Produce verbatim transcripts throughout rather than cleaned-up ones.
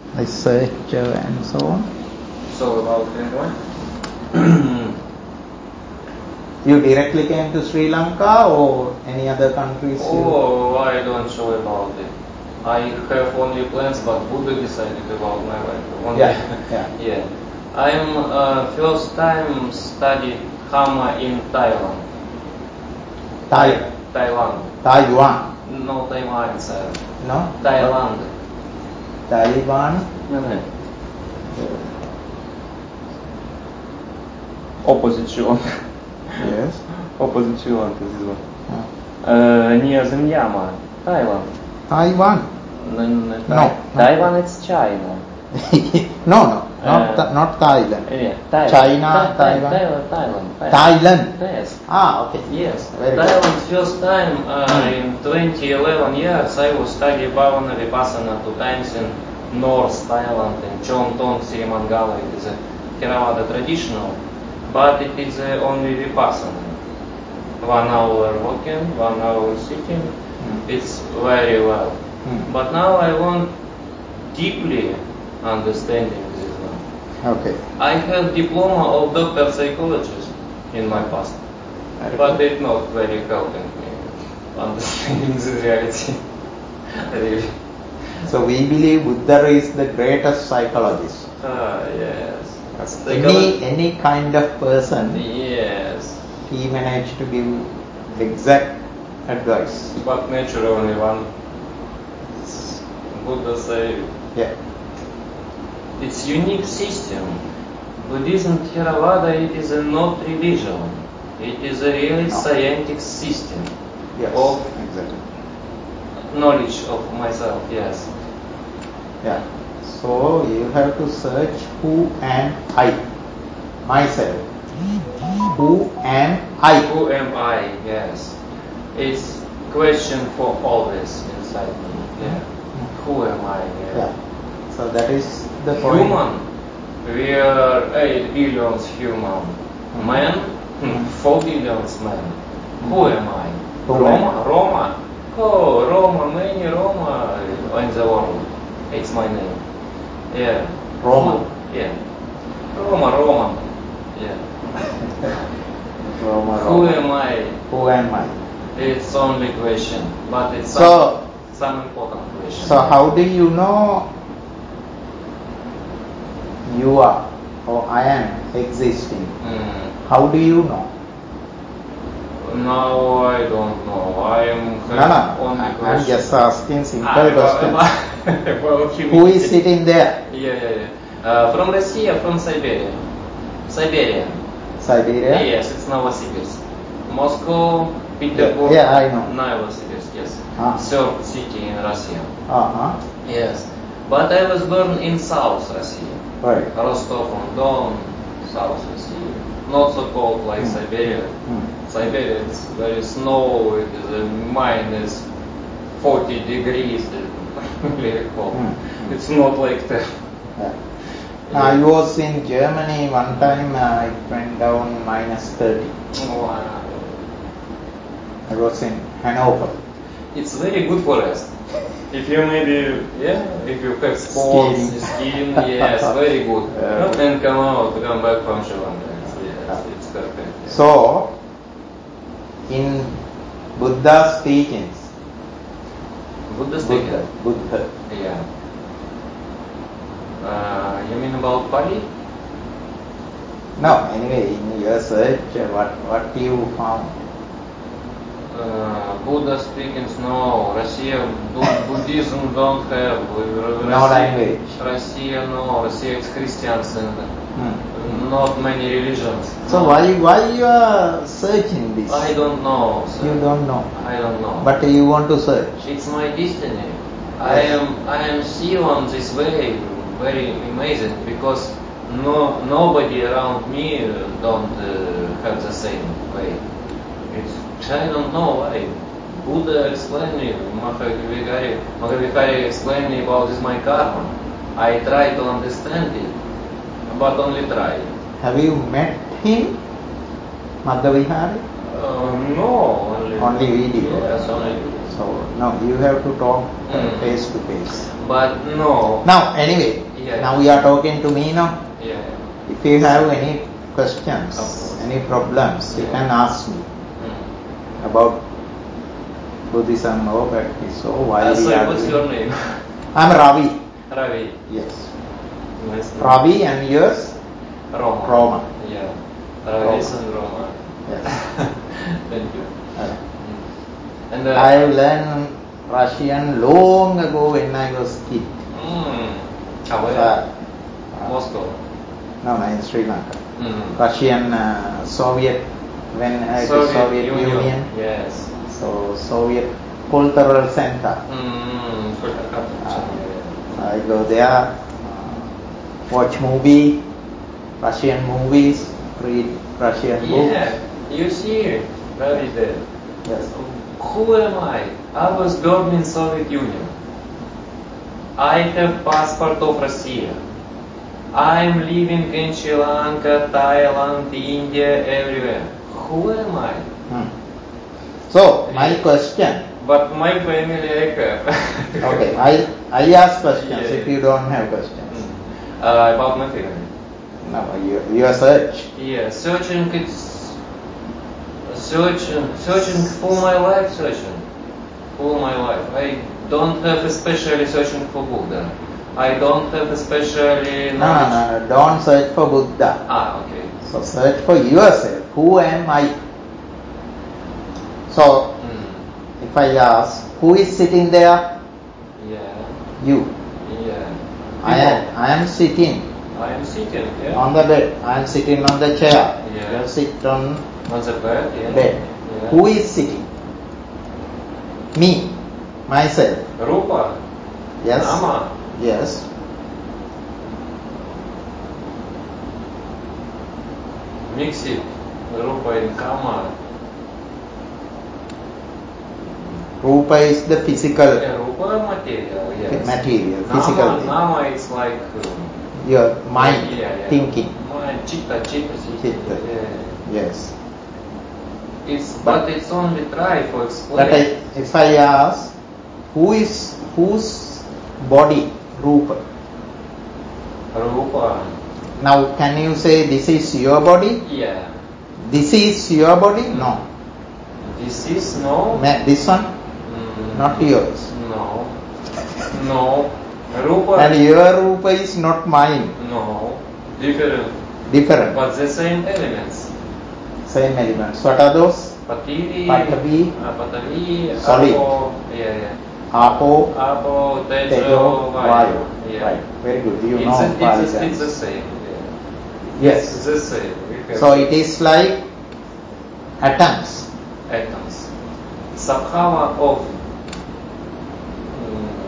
researcher and so on. So about what? You directly came to Sri Lanka or any other countries? Oh, I don't know about it. I have only plans, but Buddha decided about my life. Only, yeah, yeah. yeah. I'm uh, first time study Dhamma in Thailand. Thai. Thailand. Taiwan. No, Taiwan, sir. No? Thailand. Taiwan? No, no. Opposition. Yes. Opposition to this one. Yeah. Uh, near Myanmar, Thailand. Taiwan? No, no, no. Taiwan it's China. no, no, not, Uh, th- not Thailand. Yeah, Thailand. China, Thai- Taiwan. Thailand, Thailand. Thailand. Yes. Ah, okay. Yes. Very Thailand good. first time uh, Hmm. in twenty eleven years I was study Bhavana Vipassana two times in North Thailand in Chonton, Sirimangala. It is a Theravada traditional, but it is uh, only Vipassana. One hour walking, one hour sitting. Hmm. It's very well. Hmm. But now I want deeply understanding this one. Okay. I have diploma of doctor psychologist in my past, Very but good. it's not very helping me understanding the reality. Really. So we believe Buddha is the greatest psychologist. Ah, yes. Any, any kind of person, Yes. he managed to give exact advice. But nature only one. Buddha say Yeah. it's unique system. Buddhism Theravada, it is a not religion. It is a really No. scientific system Yes. of Exactly. knowledge of myself. Yes. Yeah. So you have to search who am I, myself. Who am I? Who am I? Yes. It's question for always inside me. Yeah. Who am I? Yeah. Yeah. So that is the point. Human. We are eight billions human. Man, hmm, four billions man. Who am I? Who Roma? am I? Roma? Oh, Roma, many Roma in the world. It's my name. Yeah. Roma. Yeah. Roma, Roman. Yeah. Roma, Who Roma. am I? Who am I? It's only question, but it's So, some, some important question. so how do you know you are or I am existing? Mm. How do you know? Now I don't know. I am No, no. only I'm question. just asking simple Ah, questions. about- about Who is sitting there? Yeah, yeah, yeah. Uh, from Russia, from Siberia. Siberia. Siberia? Yes, it's Novosibirsk. Moscow, Petersburg. Yeah, yeah, I know. Novosibirsk, yes. Ah. Third city in Russia. Uh-huh. Yes. But I was born in South Russia. Right. Rostov-on-Don, South Russia. Not so cold like Mm. Siberia. Mm. Siberia, it's very snow, it is a minus forty degrees, very cold. Mm. It's not like that. Yeah. I was in Germany one time, uh, it went down minus thirty. Oh, uh, I was in Hanover. it's very good for us. If you maybe, yeah, if you have sports, Skiing. skiing, yes, very good. Yeah. And come out, come back from Sri Lanka. Yes, it's perfect. So, in Buddha's teachings, Buddha's Buddha, teaching. Buddha, Yeah. Uh, you mean about Pali? no, anyway, in your search, uh, what, what you found? Uh, Buddha speaking, no. Russia, Bu- Buddhism don't have. Russia, No language. Russia, no. Russia is Christians and Hmm. not many religions. So No. why why you are searching this? I don't know. Sir. You don't know. I don't know. But you want to search. It's my destiny. I Yes. am I am see on this way very amazing because no nobody around me don't uh, have the same way. It's I don't know why. Buddha explained me, Mahavihari, Mahavihari explained me about this my karma. I try to understand it, but only try. Have you met him, Maghavihari? Uh, no, only Only video. Yes, only. So So no, you have to talk uh, Mm. face to face. But no. Now anyway, Yeah. now you are talking to me now. Yeah. If you have any questions, Of course. any problems, you Yeah. can ask me Mm. about Buddhism or practice or why Uh, we sorry, are what's doing. your name? I'm Ravi. Ravi. Yes. Nice name. Ravi and yours? Roma. Roma. Yeah. Ravi Roma. and Roma. Yes. Thank you. Uh, And uh, I learned Russian long ago when I was kid. Mm. Ah, where? Uh, uh, Moscow. No, no, in Sri Lanka. Mm. Russian, uh, Soviet, when uh, it was Soviet Union. Yes. So Soviet Cultural Center. Mm. Uh, I go there, uh, watch movie, Russian movies, read Russian books. Yeah. You see, that is it. Yes. Who am I? I was born in Soviet Union. I have passport of Russia. I'm living in Sri Lanka, Thailand, India, everywhere. Who am I? Hmm. So my question. But my family I have. Okay, I I ask questions Yeah, if yeah. you don't have questions. Mm. Uh, about my family. No, you you search. Yeah, searching it's searching searching for my life, searching for my life. I don't have especially searching for Buddha. I don't have especially No, no, no, no, don't search for Buddha. Ah, okay. So search for yourself. Who am I? So Mm. if I ask, who is sitting there? Yeah. You. Yeah. I am I am sitting I am sitting. Yeah. on the bed. I am sitting on the chair. Yeah. You sit on On the bed. Yeah. bed. Yeah. Who is sitting? Me. Myself. Rupa. Yes. Nama. Yes. Mix it. Rupa and Kama. Rupa is the physical Yeah, Rupa material. Yes. material, Nama, physical thing. Nama is like. Um, Your mind, yeah, yeah. thinking. Mind, chitta, chitta, Chitta. Yeah. Yes. It's but it's only try for explain. But I, if I ask, who is whose body? Rupa. Rupa. Now, can you say this is your body? Yeah. This is your body? No. This is no. Ma- This one? Mm, Not yours. No. No. Rupa. And your Rupa is not mine. No. Different. Different. But the same elements. Same elements. What are those? Patiri. Patavi. uh, Patavi. Solid. Apo, yeah, yeah. Apo, Apo, Tejo, Tejo, Vayu. Vayu. Yeah. Right. Very good. You it's know a, Pali it's, a, terms. it's the same. Yeah. Yes. It's the same. We have So it is like atoms. atoms. Sabhava of mm,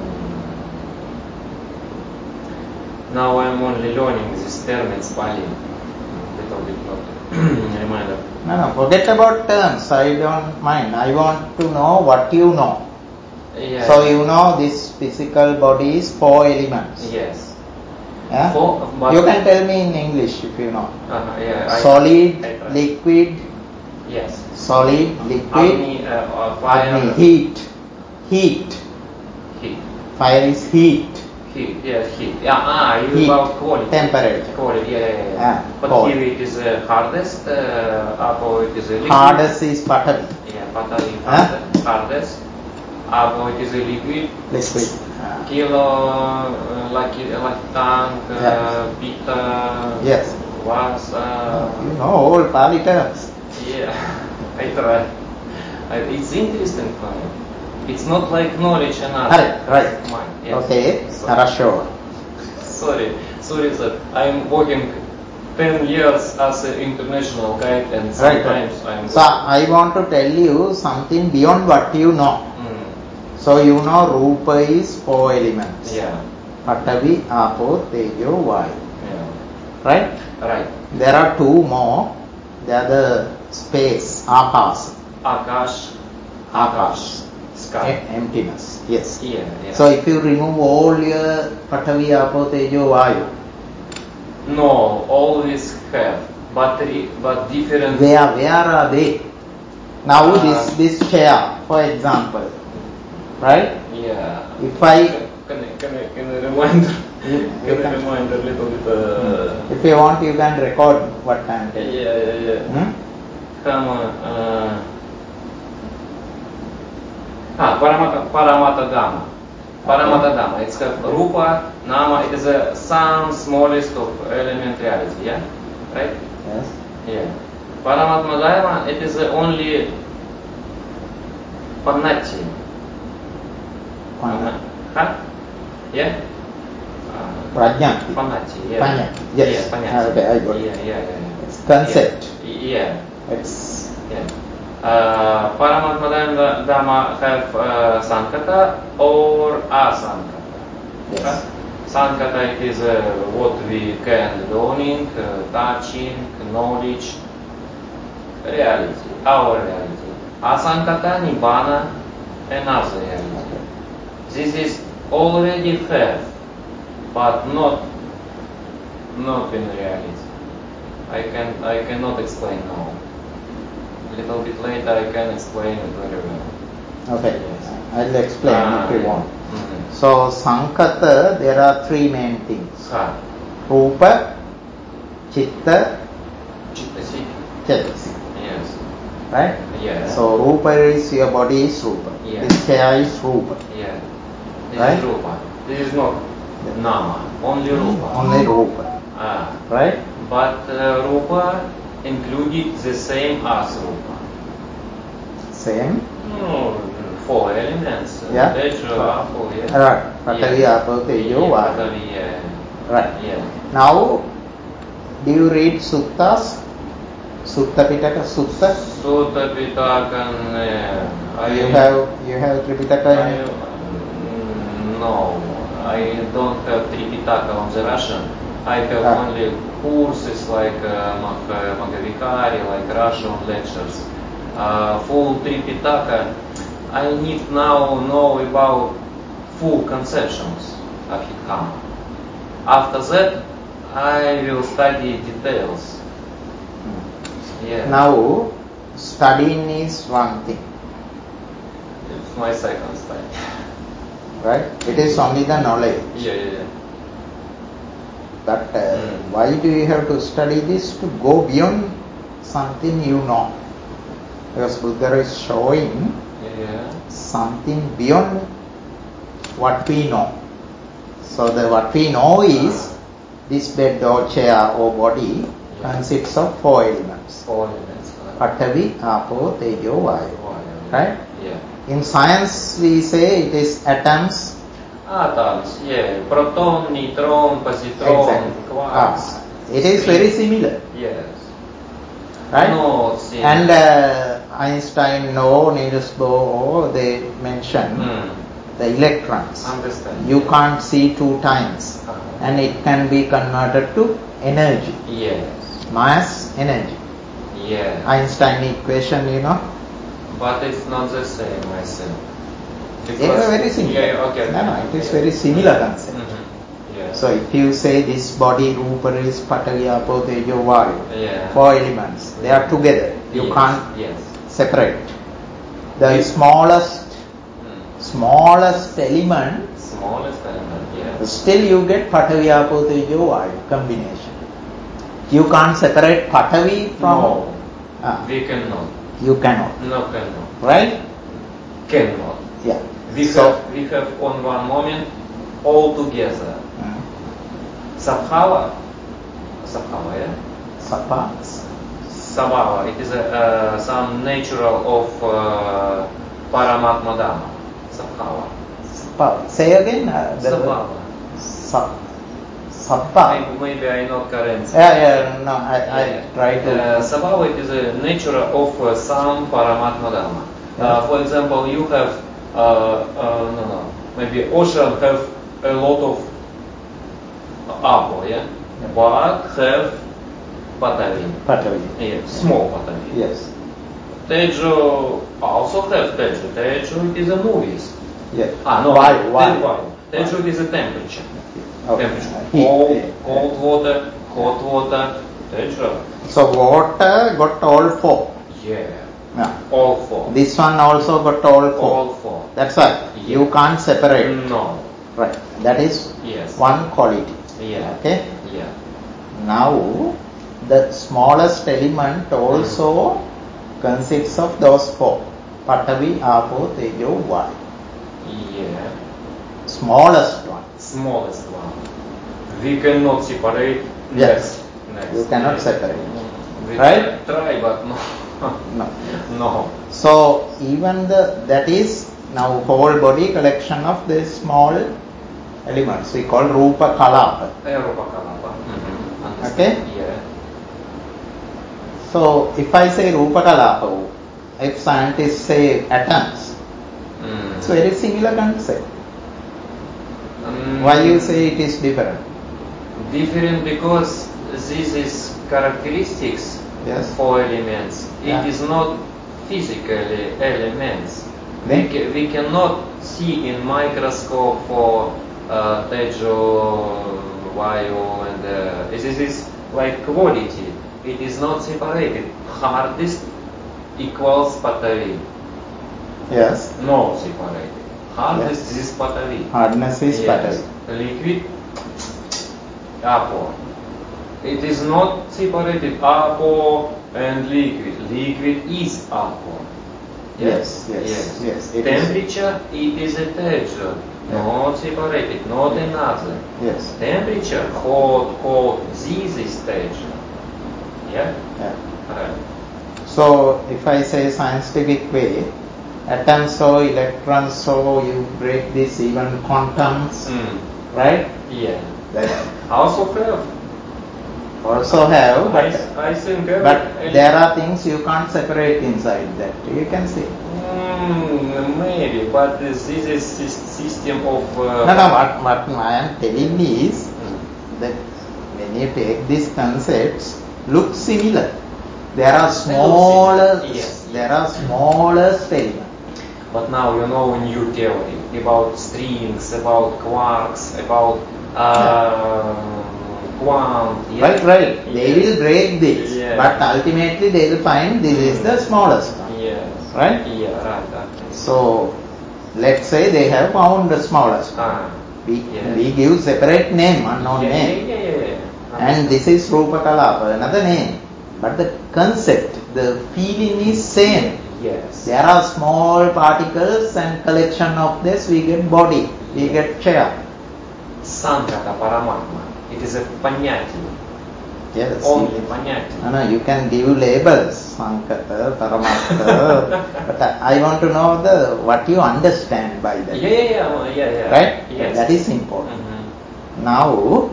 now I'm only learning these terms Pali. Little bit not reminder. No, no, forget about terms. I don't mind. I want to know what you know. Yeah. So you know this physical body is four elements. Yes. Yeah? Four, but You can tell me in English if you know. Uh-huh, yeah. I, Solid, I try. liquid, Yes. solid, liquid, Agni, uh, uh, fire. Agni, heat. Heat. Heat. Fire is heat. Heat. Yes. Heat. Yeah. Ah, you Heat. about quality. Temperature. Quality. Yeah. Yeah. yeah. Yeah, But cold. here it is uh, hardest. Uh, Apo it is a liquid. Hardest is Patavi. Yeah. Patavi Huh? hardest. Hardest. Apo it is a liquid. Liquid. Ah. Kilo, uh, like like tank, uh, Yeah. pita. Yes. Vasa. You know all Pali terms. Yeah, I try. I, it's interesting for me. It's not like knowledge and art. Right, right. Mine. Yes. Okay, So- хорошо. Sorry, sorry, sir. I'm working ten years as an international guide, and Right. sometimes I'm. So I want to tell you something beyond what you know. Mm, So you know Rupa is four elements. yeah, Patavi, Apo, Tejo, Vayu. yeah. Right? Right. There are two more. They are the space, Akas. Akash, Akash. sky. E- emptiness. Yes. Yeah, yeah. So if you remove all your Patavi, Apo, Tejo, Vayu, no, always have, but re, but different. where where are they? Now Uh, this this chair, for example, right? Yeah. If I, Can I, can I, can I remind, you, you can I can, remind a little bit, uh, if you want, you can record what I am telling. yeah, yeah, yeah. Hmm? Come on, uh, ah, Paramata, Paramata Dhamma. Paramata Dhamma, it's have Rupa, Nama, it is a some smallest of element reality, yeah? Right? Yes. Yeah. Paramatma Dhamma, it is the only Panati. Panati. Huh? Yeah? Uh, Prajnati. Panati, yeah. Panati, yes. Yeah, Panati. Okay, I got it. Yeah, yeah, yeah. It's concept. Yeah. It's, Yeah. Uh, Paramatma Dhamma have uh, Sankata or Asankata. yes. Huh? Sankata it is uh, what we can learning, uh, touching, knowledge, reality, our reality. Asankata, Nibbana, another reality. This is already have, but not not in reality. I can I cannot explain now. A little bit later I can explain it very well. Okay, Yes. I'll explain Ah, if you yeah. want. Mhm. So, Sankata, there are three main things. Ha. Rupa, Chitta, Chittasik. Chaitasic. Yes. Right? Yeah. So, Rupa is your body is Rupa. Yeah. This chair is Rupa. Yeah. This Right? is Rupa. This is not Nama. Only Rupa. Only Rupa. Ah. Right? But uh, Rupa included the same as Rupa. Same. No, four elements. Uh, Yeah. Tejo, Apo, yeah. Right. Patavi, Apo, Tejo, Yeah, Vayu. Patavi, yeah. Right. Yeah. Now, do you read suttas? Sutta Pitaka, Sutta? Sutta Pitakan, uh, I You have you have Tripitaka I, in it? mm, no, I don't have Tripitaka on the Russian. I have Ah. only courses like uh, Mag- uh, Magavikari, like Russian lectures. Uh, full Tripitaka, I need now know about full conceptions of Hikama. After that, I will study details. Yeah. Now, studying is one thing, It's my second study. right? It is only the knowledge. Yeah, yeah, yeah. But uh, Mm. why do you have to study this? To go beyond something you know. Because Buddha is showing Yeah. something beyond what we know. So the what we know is this bed or chair or body Yeah. consists of four elements. Four elements. Patavi, Apo, Tejo, Vayu. Right? Yeah. In science we say it is atoms. Atoms, yeah. Proton, neutron, positron, Exactly. quarks. Ah, it is very similar. Yes. Right? No, see. And uh, Einstein, no, Niels Bohr, they mention Hmm. the electrons. Understand. You can't see two times, Uh-huh. and it can be converted to energy, Yes. mass, energy. Yeah. Einstein equation, you know, But it's not the same, I think. they are very similar. Yeah, okay. No, no, it is Yeah. very similar concept. Mm-hmm. Yeah. So if you say this body, Rupa is Patavi, Apo, Tejo, Vayu, Yeah. four elements, they are together. You Yes. can't Yes. separate. The Yes. smallest, Mm. smallest element, Smallest element, yes. still you get Patavi, Apo, Tejo, Vayu combination. You can't separate Patavi from. No. Ah, We cannot. you cannot, No, cannot. right? Cannot. Yeah. We So, have we have on one moment all together. mm, Sabhava. Sabhava, yeah? Sapa, Sabhava. It is a, uh, some natural of uh, Paramatma Dhamma. Sabhava. Sapa. Say again. Uh, the- Sabhava. Sap, Sapa. Maybe, maybe I not correct. Yeah, yeah. No, I, I Yeah. try to. Uh, Sabhava it is a nature of uh, some Paramatma Dhamma. Uh, for example, you have uh, uh, no no maybe ocean have a lot of apple, yeah, Yeah. but have Patavi. Patavi. Yeah, small Patavi. Yes. Tejo also have Tejo. Tejo it is a movies. Yes. Ah no, Why? Te- Why? why? Tejo it is a temperature. Okay. Temperature. Heat. Cold, Yeah. cold water, hot water. Tejo. So water got all four. Yeah. Yeah. All four. This one also got all four. All four. That's right. You can't separate. No. Right. That is Yes. one quality. Yeah. Okay. Yeah. Now, the smallest element also consists of those four. Patavi, Apo, Tejo, Vayu. Yeah. Smallest one. Smallest one. We cannot separate. Yes. Next. You cannot Yeah. separate. We Right? try, but no. No. No. So even the that is now whole body collection of these small elements we call Rupa Kalapa. Rupa Kalapa. Mm-hmm. Okay? Yeah. So if I say Rupa Kalapa, if scientists say atoms, Mm. it's very similar concept. Um, Why you say it is different? Different because this is characteristics Yes. for elements. Yeah. It is not physically elements. Then? We, ca- we cannot see in microscope for uh, Tejo, Vayu, and uh, this is like quality. It is not separated. Hardest equals Patavi. Yes. No separated. Hardest Yes. is Patavi. Hardness is Yes. Patavi. Liquid, Apo. It is not separated Apo and liquid. Liquid is Apo. Yes, yes, yes, it is. Temperature, it is a Tejo. Not separated, not another. Yes. Temperature, hot, cold, this is Tejo. Yeah? Yeah. Right. So if I say scientific way, atoms or electrons, so you break this even quantums, Mm. right? Yeah. That Also have. also have, I, but I think every, but there are things you can't separate inside that. You can see. Mm, maybe, but this is sys- system of. Uh, No, no. What what I am telling is Mm. that when you take these concepts, look similar. There are smaller. Yes. There are smaller elements. But now you know new theory about strings, about quarks, about uh, quant. Yeah? Right, right. They Yes. will break this, Yeah. but ultimately they will find this is the smallest one. Yes. Right? Yeah, right. Okay. So, let's say they have found the smallest one. Ah, We, yeah. we give separate name, unknown yeah, name. yeah, yeah, yeah, yeah. And this is Rupa Kalapa, another name. But the concept, the feeling is same. Yes. There are small particles and collection of this we get body, we get chair. Sankata Paramatma. It is a понятие. Yes. Only понятие. No, no, you can give labels, Sankata, Paramatta, but I I want to know the what you understand by that. Yeah, yeah, yeah, yeah, yeah. Right? Yes. That is important. Mhm. Now,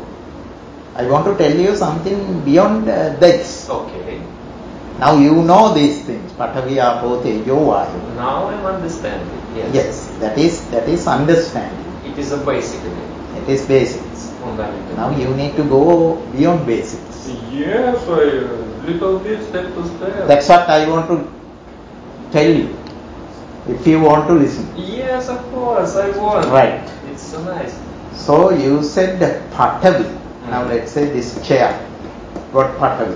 I want to tell you something beyond uh, this. Okay. Now you know these things, Patavi, Apo, Tejo, Vayu. Now I'm understanding. Yes. Yes, that is that is understanding. It is a basically It is basics. fundamental. Now you need to go beyond basics. Yes, I uh, little bit step to step. That's what I want to tell you. If you want to listen. Yes, of course, I want. Right. It's so nice. So you said Patavi. Now Mm. let's say this chair got Patavi.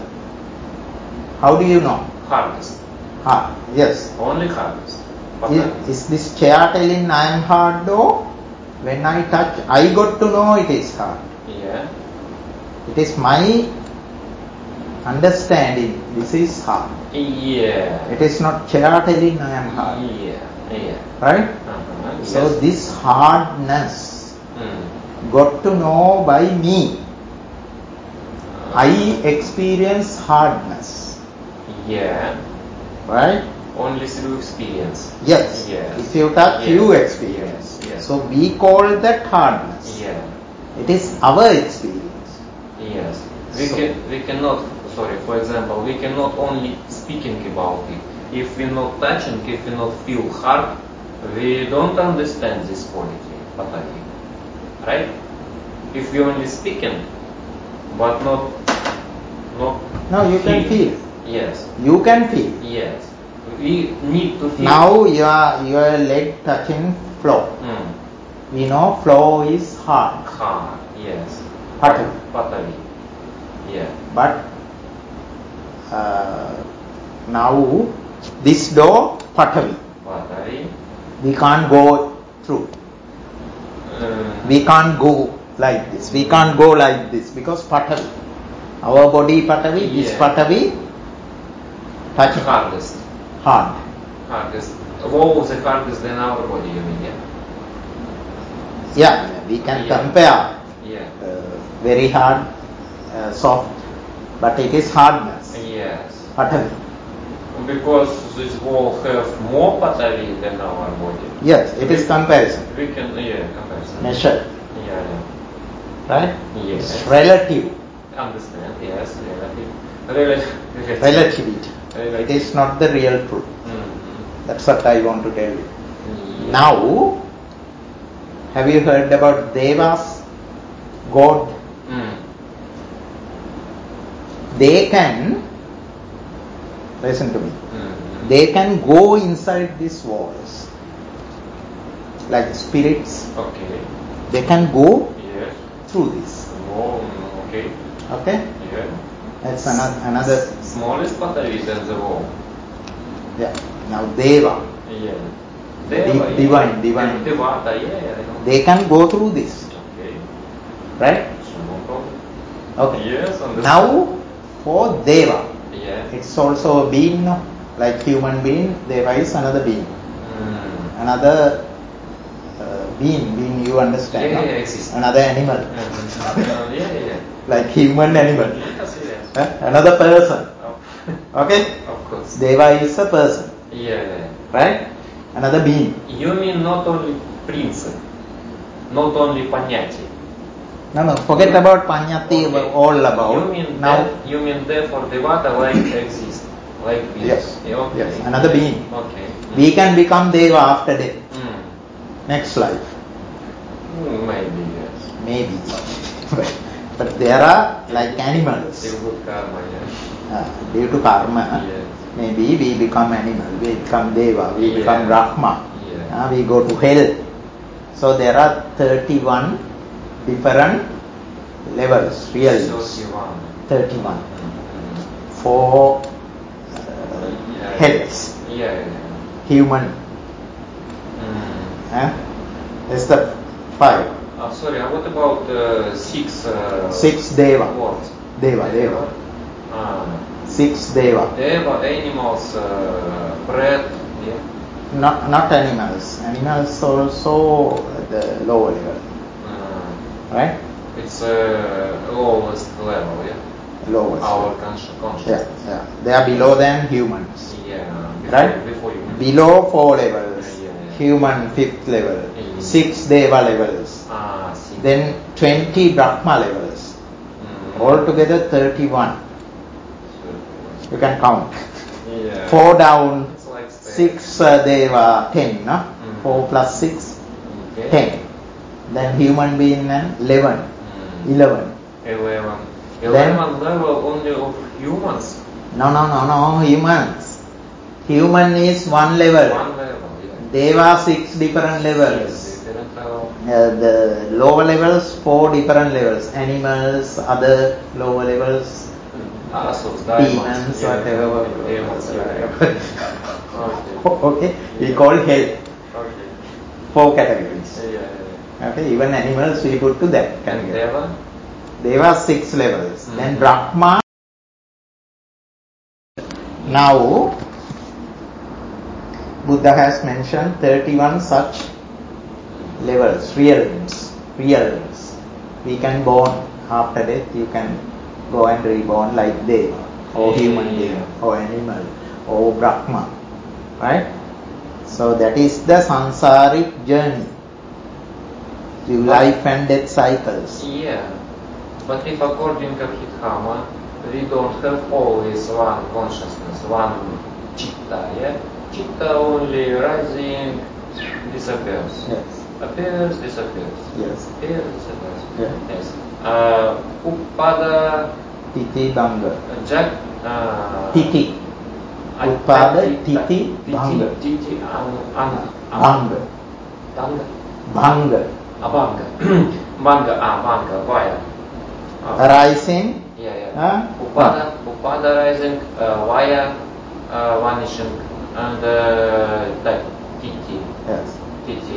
How do you know? Hardest. Ah, yes. Only hardest. But Is, is this chair telling I am hard though? When I touch, I got to know it is hard. yeah. It is my understanding this is hard. Yeah. It is not chair telling I am hard. Yeah. Yeah. Right? Uh-huh. So yes. this hardness Mm. got to know by me. I experience hardness. Yeah. Right? Only through experience. Yes. Yes. If you touch, Yes. you experience. Yes. Yes. So we call that hardness. Yeah. It is our experience. Yes. We So- can we cannot sorry, for example, we cannot only speaking about it. If we not touching, if we not feel hard, we don't understand this quality, Patavi. Right? If we only speaking but not not No, you can feel. Yes. You can feel. Yes. We need to feel. Now your your leg touching floor. Mm. We know floor is hard. Hard. Yes. Patavi. Patavi. Yeah. But uh, now this door Patavi. Patavi. We can't go through. Uh, We can't go like this. We can't go like this because Patavi. Our body Patavi, this Yeah. Patavi touching. hardest. Hard. Hardest. Wow, the hardest than our body, you mean, yeah? Yeah, we can Yeah. compare Yeah. uh, very hard, uh, soft, but it is hardness. Yes. Patavi. Because this wall have more patavi than our body. Yes, it is comparison. We can, yeah, comparison. Measure. Yeah, yeah. Right? Yes. It's relative. Understand, yes, relative. Relative. Relativity. It Relative. is not the real truth. Mm-hmm. That's what I want to tell you. Yeah. Now, have you heard about Devas? God. Mm. They can, listen to me, Mm-hmm. they can go inside these walls. Like spirits, Okay. they can go Yes. through this. Oh, mm, okay. Okay? Yeah. That's another, another Smallest patavi than the wall. yeah. Now Deva, Yeah. Di- Deva, yeah. divine, divine. Devata, yeah, yeah, I know. They can go through this. Okay. Right? So no problem. Okay. Yes, understand. Now, for Deva, Yeah. it's also a being, no? Like human being, Deva is another being. Mm. Another uh, being, being you understand, Yeah, no? yeah, exists. Another animal. Uh, yeah, yeah, yeah. Like human animal. Yes, yes. Huh? Another person. Of, Okay? of course. Deva is a person. Yeah, yeah. Right? Another being. You mean not only principle, not only понятие. No, no, forget about Panyati, Okay. all about. You mean now, that, you mean therefore Devata like exist, like being. Yes. Yeah, okay. Yes, another being. Okay. we can become Deva after death. Mm. Next life. Mm, maybe yes. Maybe. but, but there are like animals. Still good karma, yeah. Uh, due to karma, Yes. maybe we become animal, we become Deva, we Yeah. become Brahma, Yeah. uh, we go to hell. So there are thirty-one different levels, really. thirty-one. thirty-one. Mm-hmm. For uh, Yeah. heads, Yeah, yeah, yeah. human. Mm. Uh, that's the five. Uh, sorry, uh, what about uh, six? Uh, Six Deva. Words? Deva, Deva. Ah. Six Deva. Deva, animals, uh, bread, yeah. Not not animals. Animals also at the lower level. Uh, Right? it's uh, lowest level, yeah. Lowest. Our consci- Yeah, consciousness. yeah. They are below than humans. Yeah. Before, Right? Before you. Below four levels. Yeah, yeah, yeah. Human fifth level. Yeah. Six Deva levels. Ah, six. Then twenty Brahma levels. Mm. Altogether thirty-one. You can count. Yeah. Four down, It's like stairs. six uh, Deva, ten. No? Mm. Four plus six, Okay. ten. Then human being and eleven. Mm. Eleven. Eleven. Then- Eleven level only of humans. No, no, no, no, humans. Human is one level. One level, yeah. Deva six different levels. Six different level. Uh, the lower levels, four different levels. Animals, other lower levels, Asurs, demons, yeah. whatever. Demons, yeah. Okay. Okay, we Yeah. call hell. Okay. Four categories. Yeah, yeah. Okay, even animals we put to that And category. Deva? Deva six levels. Mhm. Then Brahma. Now, Buddha has mentioned thirty-one such levels, realms, realms. We can born after death, you can go and reborn like Deva, or human being, or animal, or Brahma. Right? So that is the sansaric journey. Through life and death cycles. Yeah. But if according to Abhidhamma, we don't have always one consciousness, one chitta, yeah? Chitta only rising, disappears. Yes. Appears, disappears. Yes. Appears, disappears. Yeah. Yes. Uh, Upada, Titi Bhanga. Jack, uh, Titi. I- Upada, Titi, Titi, Bhanga. Titi, Ang, Ang, Bhanga. Bhanga. Bhanga. Ah, Bhanga. Bhanga, ah, Bhanga, Vaya. Ah. Arising. Yeah, yeah. Huh? Upada, Upada rising, uh, Vaya uh, vanishing, and uh, that Titi, Yes. Titi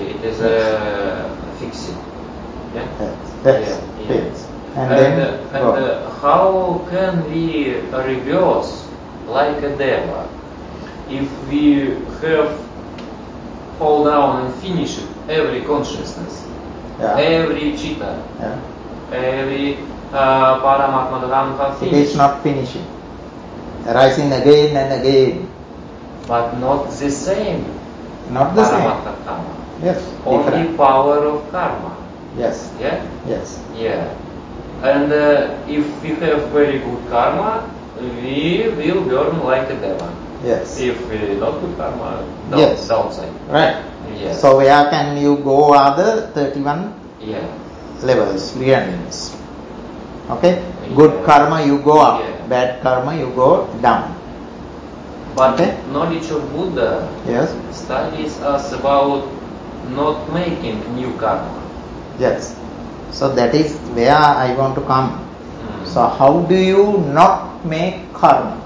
it is uh, fixed. Yeah? Yes, yes, Yeah, yeah. yes. And, And, then uh, go. and uh, how can we reverse like a deva if we have fall down and finish every consciousness, Yeah. every chitta, Yeah. every uh, Paramatma Dhamma It finish, is not finishing. Arising again and again. but not the same Not the same. Paramatma Dhamma. Yes. Only Different. power of karma. Yes. Yeah? Yes. Yeah. And uh, if we have very good karma, we will burn like a deva. Yes. If we not good karma, down, Yes. downside. Right. Yes. So where can you go are the thirty-one Yeah. levels, realms. Okay? Good Yeah. karma you go up. Yeah. Bad karma you go down. But Okay. knowledge of Buddha Yes? studies us about not making new karma. Yes. So that is where I want to come. Mm. So how do you not make karma?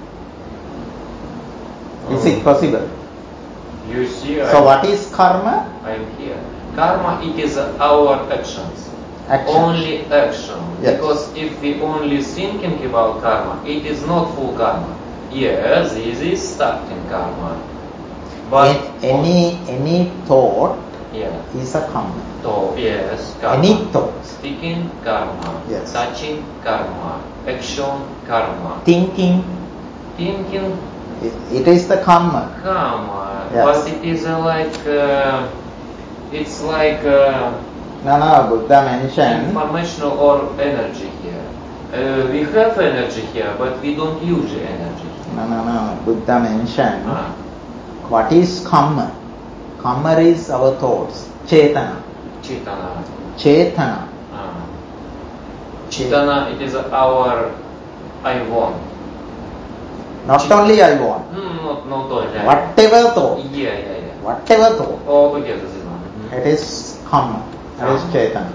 Is it Mm. possible? You see, So I, what is karma? I am here. Karma, it is our actions. Action. Only action. Yes. Because if we only thinking about karma, it is not full karma. Yes, this is starting karma. But A- any any thought yeah. is a karma. So, yes, karma. Any thought. Speaking, karma. Yes. Touching, karma. Action, karma. Thinking, Thinking, it, it is the karma. karma. Yes. But it is uh, like, uh, it's like uh, No, no, Buddha mentioned. informational or energy here. Uh, we have energy here, but we don't use the energy. No, no, no. Buddha mentioned. Ah. What is karma? Karma is our thoughts. Chetana. Chitana. Chetana. Ah. Chitana, it is our I want. Not only I want. Mm, not, not only. I Whatever thought. Yeah, yeah, yeah. Whatever thought. All together this one. Mhm. It is karma. It is Karma. Chetana.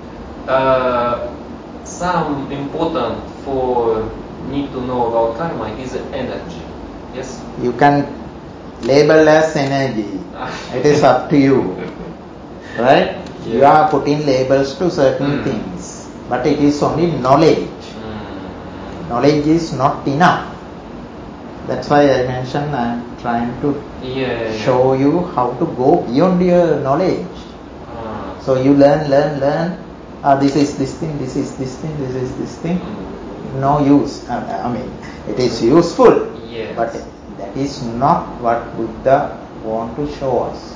Uh, some important for need to know about karma is energy. Yes. You can label as energy. It is up to you. Right? You Yeah. are putting labels to certain Mm. things. But it is only knowledge. Mm. Knowledge is not enough. That's why I mentioned I am trying to Yeah. show you how to go beyond your knowledge. Ah. So you learn, learn, learn. Ah, this is this thing, this is this thing, this is this thing. Mm. No use. I I mean, it is useful. Yes. But that is not what Buddha want to show us.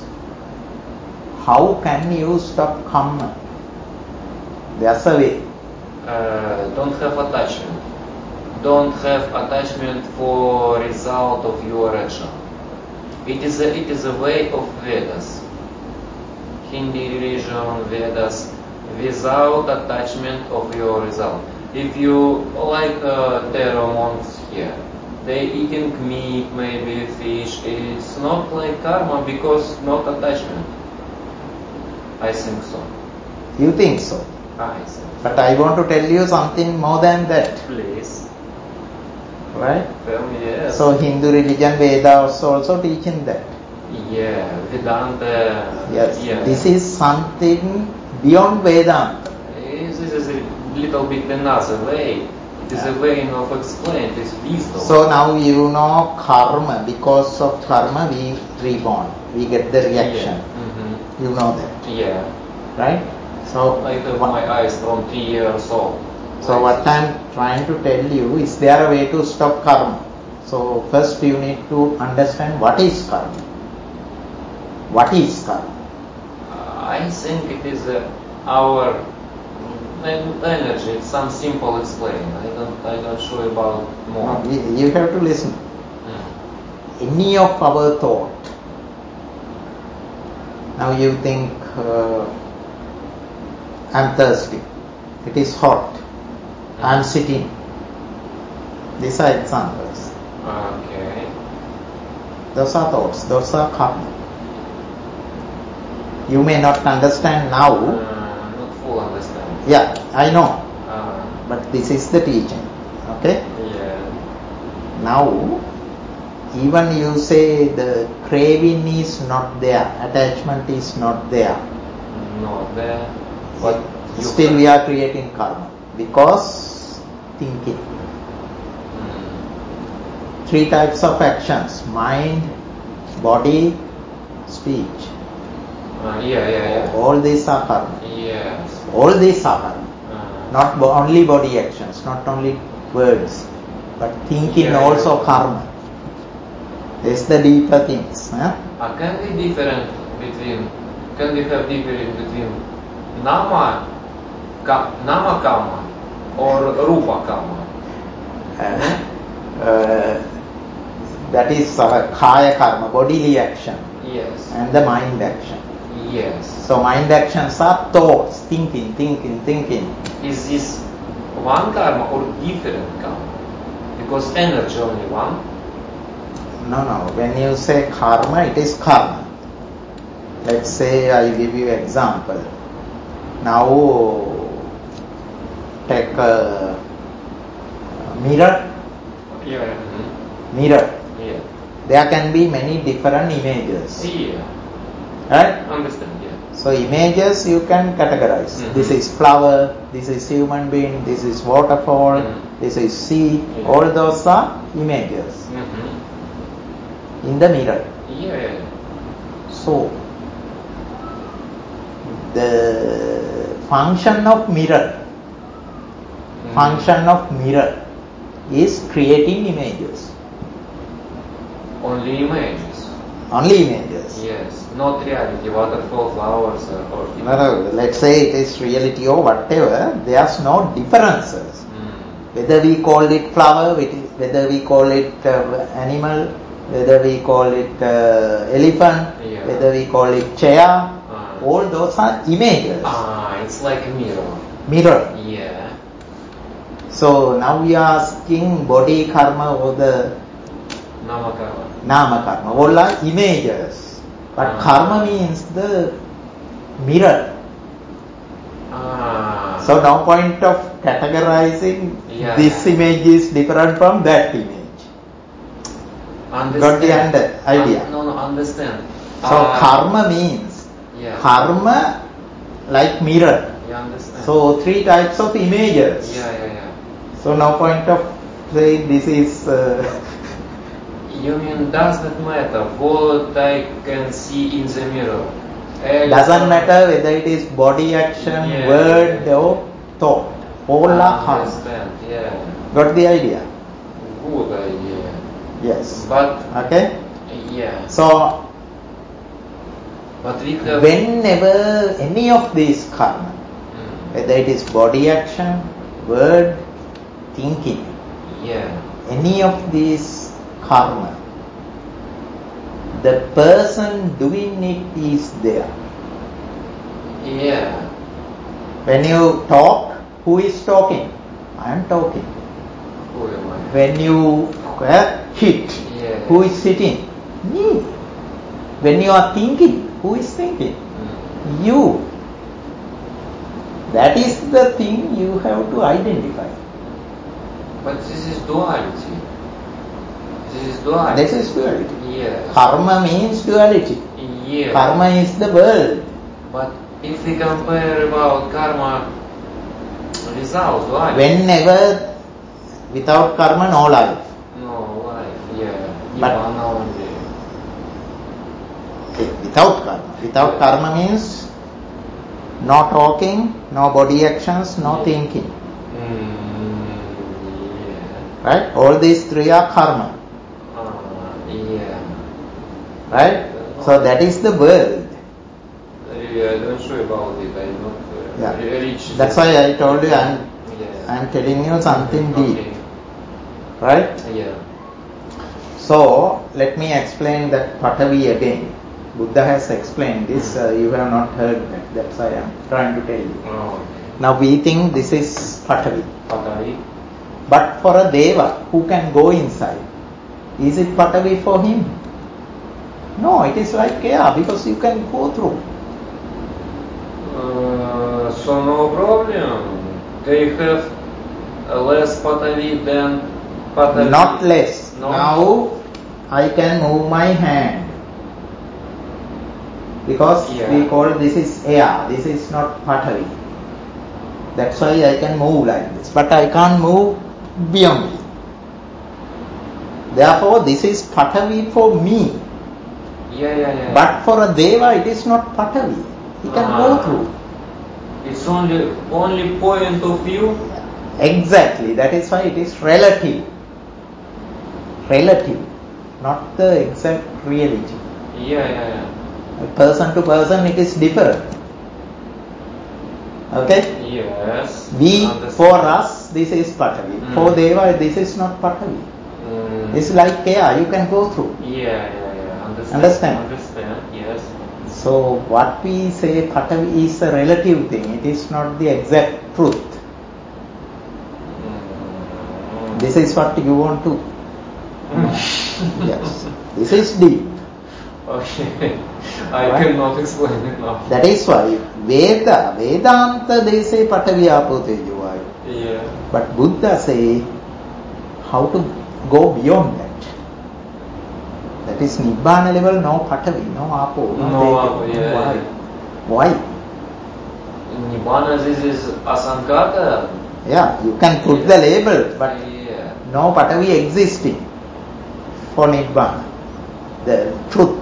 How can you stop karma? There's a way. Uh, don't have attachment. Don't have attachment for result of your action. It is a, it is a way of Vedas. Hindi religion, Vedas, without attachment of your result. If you like uh, Tero monks here, they eating meat, maybe fish, it's not like karma because not attachment. I think so. You think so. I think. But I want to tell you something more than that. Please. Right? Tell me yes. So Hindu religion, Vedas also teaching that. Yeah, Vedanta. Yes. Yeah. This is something beyond Vedanta. This is a little bit another way. It is Yeah. a way of explain. It is wisdom. So now you know karma. Because of karma we reborn. We get the reaction. Yeah. Mm-hmm. You know that. Yeah. Right? So I have what, my eyes from three years old. so what I'm trying to tell you is there a way to stop karma. So first you need to understand what is karma. What is karma? Uh, I think it is uh, our en- energy. It's some simple explain. I don't. I don't sure about more. No, you, you have to listen. Mm. Any of our thought. Now you think uh, I'm thirsty. It is hot. I'm sitting. These are examples. Okay. Those are thoughts. Those are karma. You may not understand now. Uh, not full understand. Yeah, I know. Uh, But this is the teaching. Okay? yeah. Now, even you say the craving is not there, attachment is not there, Not there. But you still can- we are creating karma because thinking. Mm. Three types of actions: mind, body, speech. Uh, yeah, yeah, yeah. All these are karma. Yes. All these are karma. Uh, Not bo- only body actions, not only words, but thinking Yeah, also yeah. karma. It's the deeper things. Huh? uh, can we different between? Can we have difference between nama, ka, nama karma, or rupa karma? Uh, uh, that is uh, kaya karma, bodily action, Yes. and the mind action. Yes. So mind actions are thoughts, thinking, thinking, thinking. Is this one karma or different karma? Because energy only one. No, no. When you say karma, it is karma. Let's say I give you example. Now take a mirror. Yeah. Mm-hmm. Mirror. Yeah. There can be many different images. Yeah. Right? Understand? Yeah. So images you can categorize. Mhm. This is flower, this is human being, this is waterfall, Mhm. this is sea. Yeah. All those are images Mm-hmm. in the mirror. Yeah. Yeah. So the function of mirror, Mhm. function of mirror is creating images. Only images. Only images. Yes. Not reality. Waterfall, flowers, uh, or. No, no, let's say it is reality or whatever, there's no differences. Mm. Whether we call it flower, whether we call it uh, animal, whether we call it uh, elephant, Yeah. whether we call it chair, Ah. all those are images. Ah, it's like a mirror. Mirror. Yeah. So now we are asking body karma or the Nama karma. nama karma. All are images. But Ah. karma means the mirror. Ah. So no point of categorizing Yeah. this image is different from that image. Understand. Got the under, idea? Un- no, no, understand. So Ah, karma means Yeah. karma like mirror. You understand? So three types of images. Yeah, yeah, yeah. So no point of saying this is uh, You mean doesn't matter what I can see in the mirror? doesn't matter whether it is body action, Yeah. word or thought. All are I karma. understand. Yeah. Got the idea? Good idea. Yes. But Okay. yeah. So But we have. whenever any of these karma, Mm. whether it is body action, word, thinking, Yeah. any of these karma, the person doing it is there. Yeah. When you talk, who is talking? I am talking. Who am I? When you uh, hit, Yeah. who is sitting? Me. When you are thinking, who is thinking? Mm. You. That is the thing you have to identify. But this is duality. This is duality. This is duality. Yeah. Karma means duality. Yeah. Karma is the world. But if we compare about karma without life, Whenever without karma, no life. no life, yeah, But- Nibbana only. Okay, without karma. Without karma means no talking, no body actions, no Yeah. thinking. Mm, yeah. Right? All these three are karma. Uh, yeah. Right? So that is the world. Really, I'm not sure about it. I'm not uh, Yeah. re- rich. That's why I told you I'm Yeah. I'm telling you something deep. Okay. Right? Yeah. So let me explain that Patavi again. Buddha has explained this. Uh, you have not heard that. That's why I am trying to tell you. Oh, okay. Now we think this is Patavi. Patari. But for a Deva who can go inside, is it Patavi for him? No, it is like air because you can go through. Uh, so no problem. They have uh, less Patavi than Patavi. Not less. No. Now I can move my hand. Because Yeah. we call this is air, this is not Patavi. That's why I can move like this. But I can't move beyond it. Therefore, this is Patavi for me. Yeah, yeah, yeah. But for a Deva, it is not Patavi. He can Ah. go through. It's only only point of view. Exactly. That is why it is relative. Relative. Not the exact reality. Yeah, yeah, yeah. Person to person, it is different. Okay? Yes. We, Understand. for us, this is Patavi. Mm. For Deva, this is not Patavi. Mm. It's like air, you can go through. Yeah, yeah, yeah. Understand. Understand? Understand. Yes. So, what we say Patavi is a relative thing. It is not the exact truth. Mm. This is what you want to. Yes. This is deep. Okay. I Right? cannot explain it now. That is why Veda, Vedanta, they say Patavi Apo Tejo Vayu. Yeah. But Buddha say how to go beyond that. That is Nibbana level, no Patavi, no Apo, no, No Tejo. Apo, yeah, Why? yeah. Why? Nibbana, this is asankata. Yeah, you can put the label, but Yeah. no Patavi existing for Nibbana, the truth.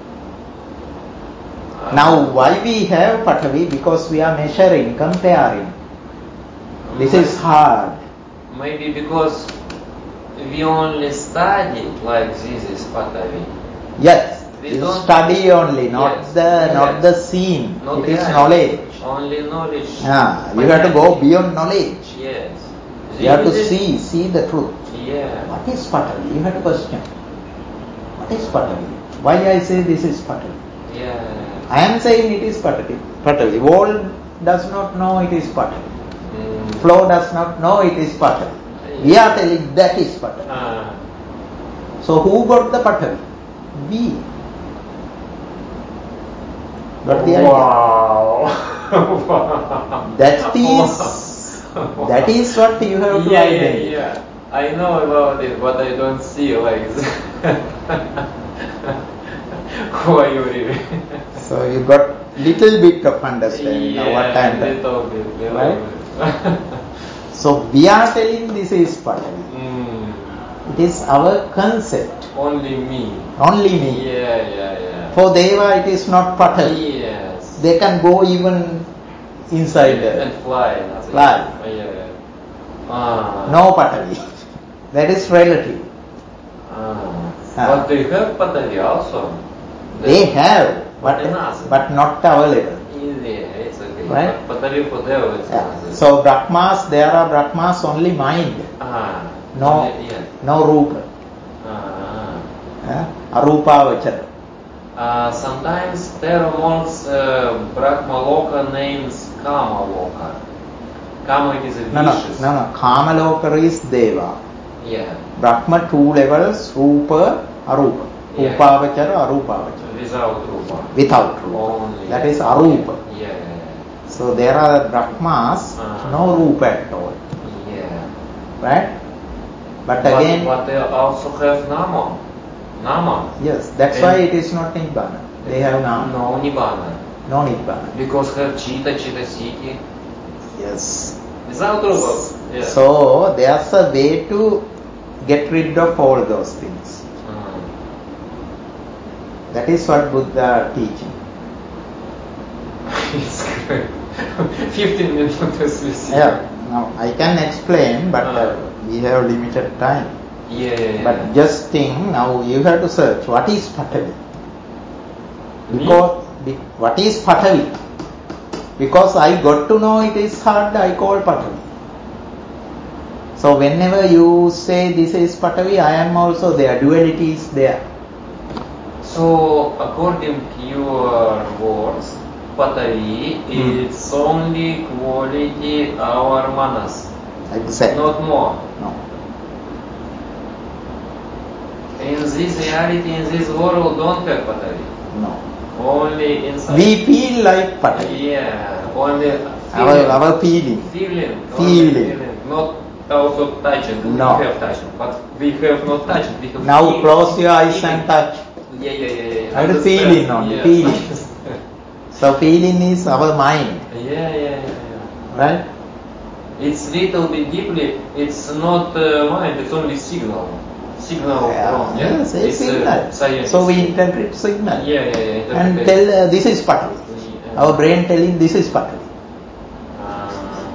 Now, why we have Patavi? Because we are measuring, comparing. This is hard. Maybe because we only study like this is Patavi. Yes, We you don't- study only, not Yes, the not yes. the scene. Not it is reality. knowledge. Only knowledge. Ah, you have to go beyond knowledge. Yes. You have to This is- see, see the truth. Yeah. What is Patavi? You have to question. What is Patavi? Why I say this is Patavi? Yeah. I am saying it is Patavi. Patavi. Wall does not know it is Patavi. Mm. Flow does not know it is Patavi. We are telling that is Patavi. Ah. So who got the Patavi? We. Got the idea? Wow. That is that is what you have to yeah, identify. yeah, yeah. I know about it, but I don't see like this. Who are you really? So you got little bit of understanding yeah, of what I am telling. little bit, little Right? bit. So we are telling this is Patavi. mm. It is our concept. Only me. Only me. Yeah, yeah, yeah. For Deva it is not Patavi. Yes. They can go even inside and there. fly. Nothing. Fly. Oh, yeah. Ah. No Patavi. That is relative. Ah. Ah. But they have Patavi also. They have, but, But in us. but not our level. Yeah, it's okay. Right? But Patavi for them it's Yeah. not. So Brahmas, there are Brahmas only mind. Ah. No, Yeah. no Rupa. Ah. Yeah? Arupa Vachara. Uh, sometimes there amongst uh, Brahma Loka names Kama Loka. Kama it is a No, no, vicious. no, no. Kamaloka is Deva. Yeah. Brahma two levels, Rupa, Arupa. Yeah. Rupavachara, Arupavachara. Without Rupa. Without Rupa. Only. That is Arupa. Yeah, yeah, So there are Brahmas, Uh-huh. no Rupa at all. yeah. Yeah. Right? But But, again, but they also have Nama. Nama. yes, that's And- why it is not Nibbana. They have Nama. No Nibbana. No Nibbana. Because have Chita, Chita Siti. Yes. Without Rupa. Yeah. So there's a way to get rid of all those things. Mm. That is what Buddha teaching. It's good. fifteen minutes is missing. Yeah. Now I can explain, but uh, Uh. we have limited time. Yeah, yeah, yeah. But just think, now you have to search what is Patavi. Me? Because be- what is Patavi? Because I got to know it is hard, I call Patavi. So whenever you say this is Patavi, I am also there. Duality is there. So, according to your words, Patavi Hmm. is only quality our manas, Exactly. not more. No. In this reality, in this world, don't have Patavi. No. Only inside. We feel like Patavi. Yeah, only Our, feeling. our feeling. Feeling. Feeling. Only feeling. Not also touching. No. We have touching, but we have not touching. We have Now feel- close your eyes feeling. and touch. Yeah, yeah, yeah, yeah. And Understand. feeling only, Yeah. feeling. So feeling is our mind, yeah, yeah, yeah, yeah. right? It's little bit deeply. It's not uh, mind. It's only signal. Signal from yeah. Yes, a It's, uh, signal. science. So we interpret signal. Yeah, yeah, yeah. And interpretation. tell uh, this is Patavi. Yeah. Our brain telling this is Patavi. Uh,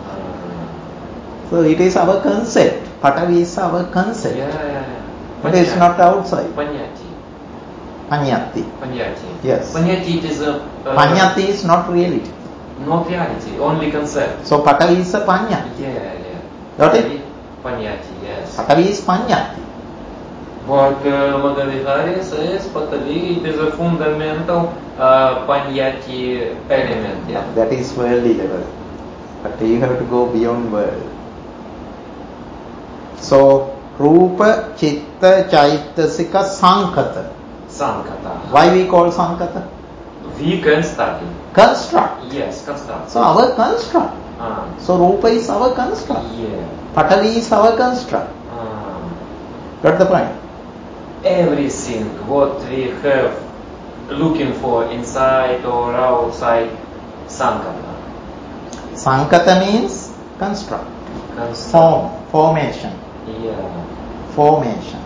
So it is our concept. Patavi is our concept. yeah, yeah, yeah. But it's not outside. Понятие. Panyati. Понятие. Yes. Понятие it is a uh, Panyati is not reality. not reality, only concept. So Patavi is a Panyati. Yeah, yeah. Got it? Понятие, yes. Patavi is Panyati. But uh, Madhavihari says Patavi it is a fundamental uh, Panyati element. Yeah. That is worldly level. But you have to go beyond world. So Rupa, Chitta, Chaitasika, Sankata. Sankata. Why we call Sankata? We can start it. Construct. Yes, construct. So our construct. Ah, So Rupa is our construct. yeah. Patavi is our construct. Ah. Got the point? Everything what we have looking for inside or outside Sankata. Sankata means construct. Construct. Form. Formation. Yeah. Formation.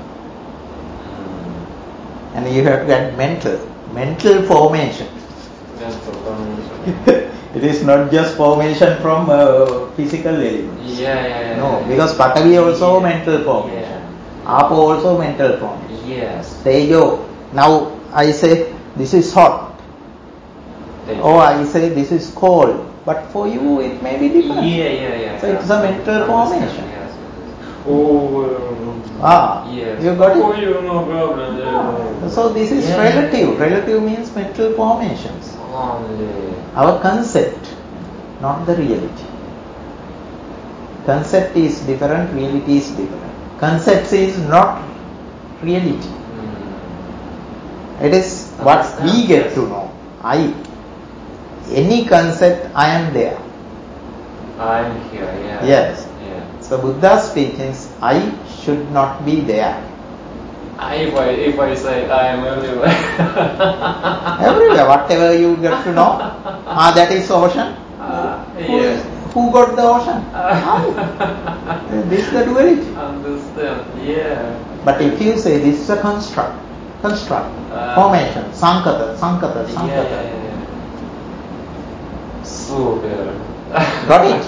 Mm. And you have to get mental. Mental formation. Mental formation. It is not just formation from uh, physical elements. Yeah, yeah, yeah. No, yeah. because Patavi also Yeah. mental formation. Yeah. Apo also mental formation. Yes. Tejo. Now I say this is hot. Tejo. Or I say this is cold. But for you it may be different. Yeah, yeah, yeah. So it's a mental Understand. formation. Yes, yes. Oh, um, Ah, yes. you got it? Oh, you no problem. Yeah. So this is Yeah, relative. yeah, yeah. Relative means mental formations. Only. Our concept, not the reality. Concept is different, reality is different. Concept is not reality. Mm. It is what we get to know. I, any concept, I am there. I'm here, yeah. Yes. Yeah. So Buddha's teachings, I should not be there. I, if I if I say I am everywhere. Everywhere, whatever you get to know, ah, that is ocean. Ah, Who, yes. who got the ocean? Ah. I. This is the duality. Understand? Yeah. But if you say this is a construct, construct, Ah. formation, sankata, sankata, Yeah, sankata. yeah, yeah. Super. Got it?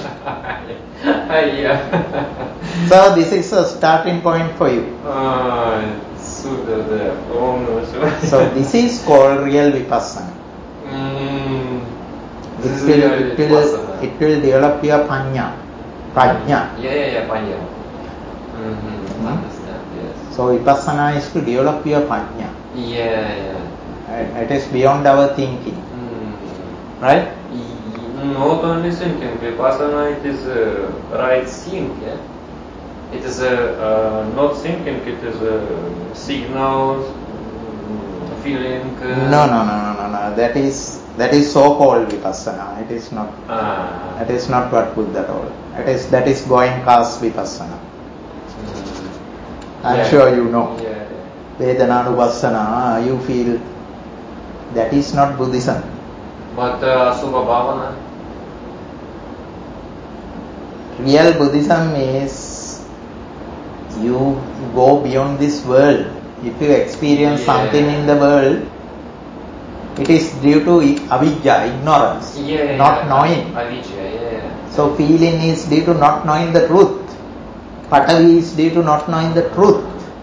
Yeah. So this is a starting point for you. Ah, super there. Oh no. So this is called real vipassana. Mm. It This is will, real it will, vipassana. it will develop your panya, prajna. Yeah, yeah, yeah, Panya. Mm-hmm. Hmm? Understand, yes. So vipassana is to develop your prajna. Yeah, yeah. Right? It is beyond our thinking, Mm. right? Y- Not only thinking, Vipassana it is uh, right think, yeah? It is uh, uh, not thinking, it is uh, signals, mm, feeling. Uh, No, no, no, no, no, no. That is that is so-called vipassana. It is not. Ah. That is not what Buddha told. It is that is Goenka's vipassana. Mm. I'm Yeah. sure you know. Yeah, yeah. Vedananupassana, you feel that is not Buddhism. But uh, Asubha Bhavana? Real Buddhism is you go beyond this world. If you experience Yeah. something in the world, it is due to avidya, ignorance, Yeah, yeah, not yeah. knowing. Avijja, yeah, yeah. So feeling is due to not knowing the truth. Patavi is due to not knowing the truth.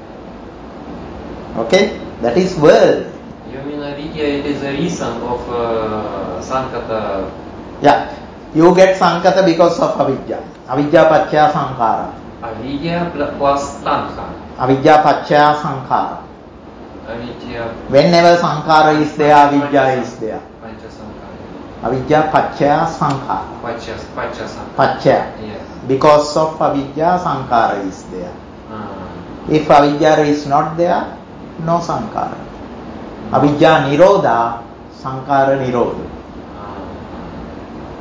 Okay? That is world. You mean avidya, it is a reason of uh, Sankata. Yeah. You get sankata because of avidya. Avidya pachya sankhara. Avidya pl- plus Tanha. Avidya pachya sankhara. Avidya. Whenever sankhara is there, avidya is there. Pancha Sankhara. Avidya pachya sankhara. Pacha, Pacha Sankhara. Pachya. Yeah. Because of avidya, sankhara is there. Ah. If avidya is not there, no sankhara. Avidya nirodha, sankhara nirodha. Ah.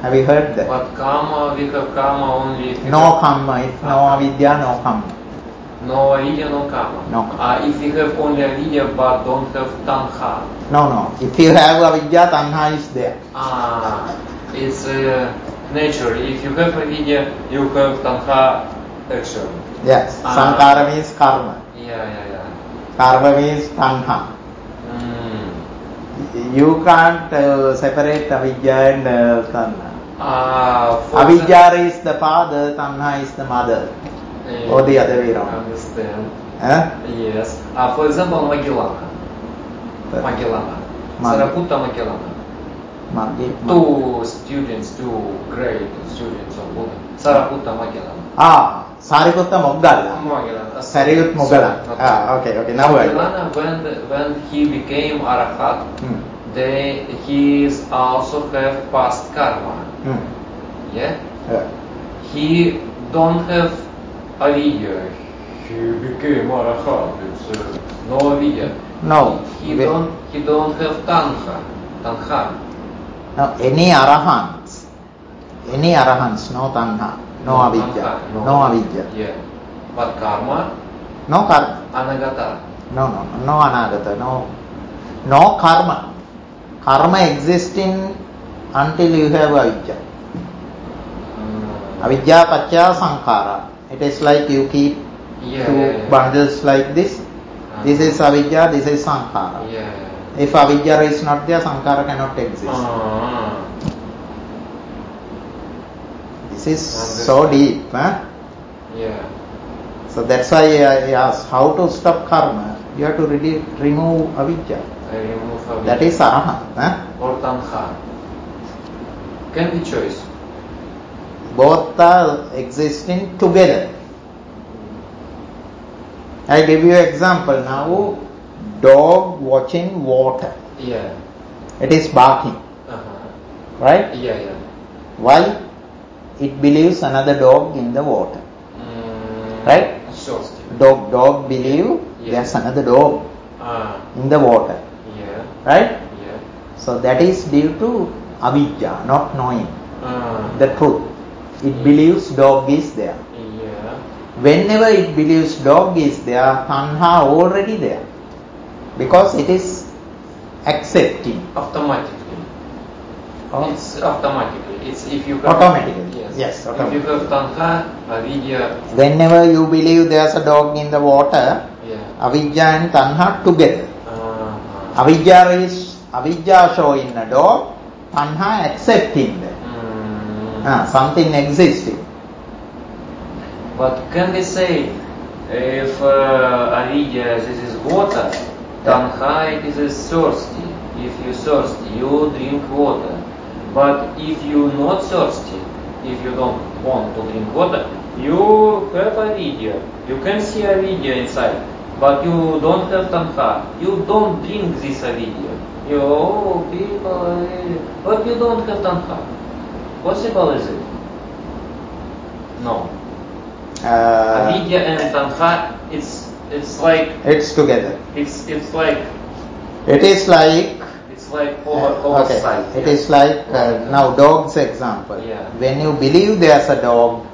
Have you heard that? But karma, we have karma only if we No have karma. If no avidya, no karma. no avidya, no karma. No karma. Uh, if we have only avidya but don't have tanha. No, no. If you have avidya, tanha is there. Ah, it's uh, nature. If you have avidya, you have tanha action. Yes. Ah. Sankara means karma. Yeah, yeah, yeah. Karma means tanha. Mm. You can't uh, separate avidya and uh, tanha. Uh, for Avidya is the father, tanha is the mother. the, Or the other way around. Understand. Huh? Yes. Uh, for example, Magellana. Magellana. Mag- Saraputta Magellana. Magi- Two students, two great students of Buddha. Saraputta Magellana. Ah, Sariputta Moggalla. Magellana. Sariputta Moggalla. Ah, okay, okay. Now I got Magellana, when when he became Arahat, it. Hmm. they he is also have past karma. Hmm. Yeah. Yeah. He don't have avidya. He became Arahat. It's uh, no avidya. No. He We- don't he don't have tanha. Tanha. No, any arahants. Any arahants, no tanha, no avidya. tanha, No avidya. Yeah. But karma, No karma. anagata. No, no, no, no anagata, no. No karma. Karma existing until you have avidya. Mm. Avidya paccha sankara. It is like you keep Yeah, two yeah, yeah. bundles like this. This is avidya, this is sankara. Yeah. If avidya is not there, sankara cannot exist. Ah. This is so deep. Huh? Yeah. So that's why I asked how to stop karma. You have to really remove avidya. I remove avidya. That is arahant. Huh? Or tanha. Can be choice. Both are existing together. I give you example now. Dog watching water. Yeah. It is barking, Uh-huh. right? Yeah, yeah. Why? It believes another dog in the water, Mm. right? Sure. Dog, dog believe Yeah. there's another dog Ah. in the water, Yeah. right? Yeah. So that is due to avidya, not knowing Ah. the truth. It believes dog is there. Yeah. Whenever it believes dog is there, tanha already there. Because it is accepting. Automatically. Oh. It's automatically. It's if you have Automatically. Yes. Yes, If automatically. you have tanha, avidya. Whenever you believe there's a dog in the water, Yeah. avidya and tanha together. Uh, Avidya is avidya showing a dog, tanha accepting that. mm. Ah, something existing. But can we say if uh, avidya this is water, tanha it is thirsty. If you thirsty, you drink water. But if you not thirsty, if you don't want to drink water, you have avidya. You can see avidya inside, but you don't have tanha. You don't drink this avidya. You oh, people, eh, but you don't have tanha. Possible is it? No. Uh, Avidya and tanha, it's it's like it's together. it's it's like It is like it's like over over okay. side. It yeah. is like uh, now dog's example. Yeah. When you believe there's a dog,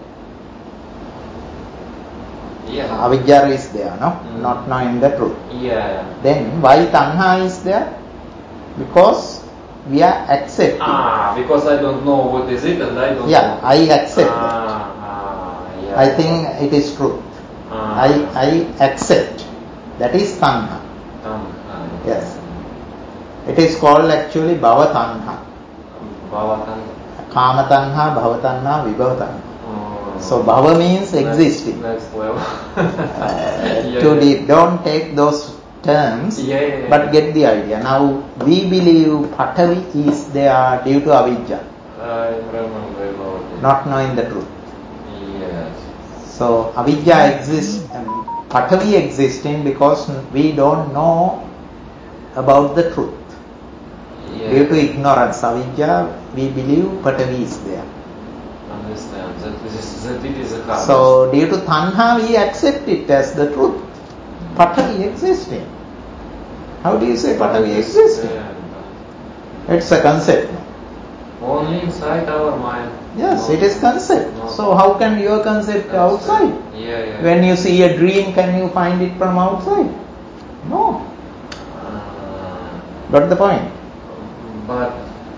Yeah. avidya is there, no? Mm. Not knowing the truth. Yeah. Then why tanha is there? Because we are accepting. Ah, because I don't know what is it and I don't Yeah, know. I accept that. Ah, ah, yeah. I think it is truth. Ah. I I accept. That is tanha. Tanha. Yes. It is called actually bhava tanha. Bhava tanha. Kama tanha, bhava tanha, vibhava tanha. Oh. So bhava means existing. Next, next level. Uh, Yeah, too yeah. deep. Don't take those terms, Yeah, yeah, yeah. but get the idea. Now we believe Patavi is there due to avidya, I remember about it. not knowing the truth. Yes. So avidya exists, um, Patavi existing because we don't know about the truth. Yeah. Due to ignorance, avidya, we believe Patavi is there. Understand that this is that it is a habit. So due to tanha, we accept it as the truth. Patavi existing. How do you say Patavi existing? Understand. It's a concept. On only inside our mind. Yes, Not- it is concept. not- So how can your concept That's outside? right. Yeah, yeah. When you see a dream, can you find it from outside? No. Uh, Got the point? but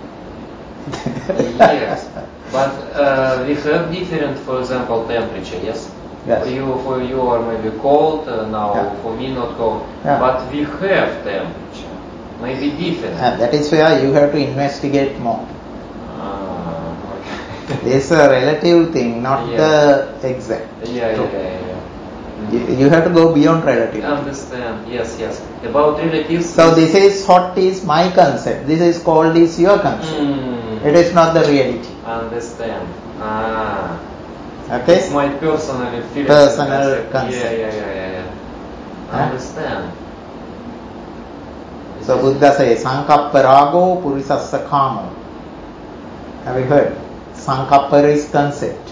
yes, but uh, we have different, for example, temperature. Yes. Yes. For you, for you are maybe cold uh, now. Yeah. For me, not cold. Yeah. But we have temperature. Maybe different. And that is where you have to investigate more. Ah, okay. It's a relative thing, not Yeah. the exact. Yeah, True. yeah, yeah, yeah. You, you have to go beyond relative. Understand? Yes, yes. About relatives. So this is what is my concept. This is called is your concept. Mm, It is not the reality. understand. Ah. Okay? It's my personal feeling. Personal concept. Yeah, yeah, yeah, yeah, yeah. Huh? Understand. So Buddha says, Sankappa rago purisassa kamo. Have you heard? Sankappa is concept.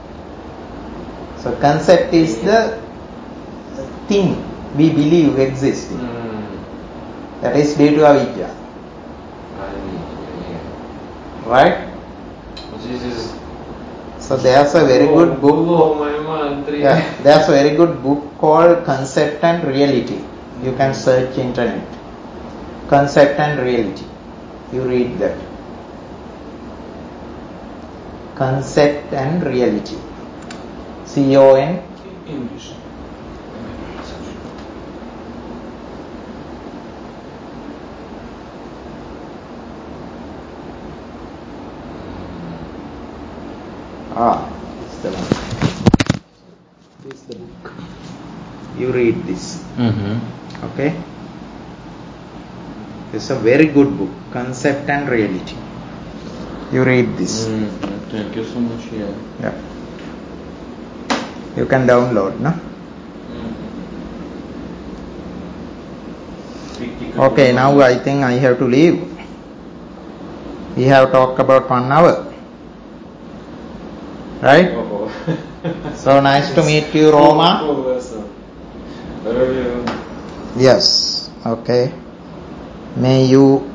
So concept is the thing we believe existing. Mm. That is due to avidya. I mean, yeah. Right? This is. So there's a very good book. Blow my mind. really. Yeah, there's a very good book called Concept and Reality. You can search internet. Concept and Reality. You read that. Concept and Reality. C O N. English. Ah, it's the one. This is the book. You read this. Mm-hmm. Okay? It's a very good book. Concept and Reality. You read this. Mm-hmm. Thank you so much. Yeah. Yeah. You can download, no? Mm-hmm. Okay, now I think I have to leave. We have talked about one hour. Right? Oh. So nice to meet you, Roma. Cool, cool lesson. Very, Yes. Okay. May you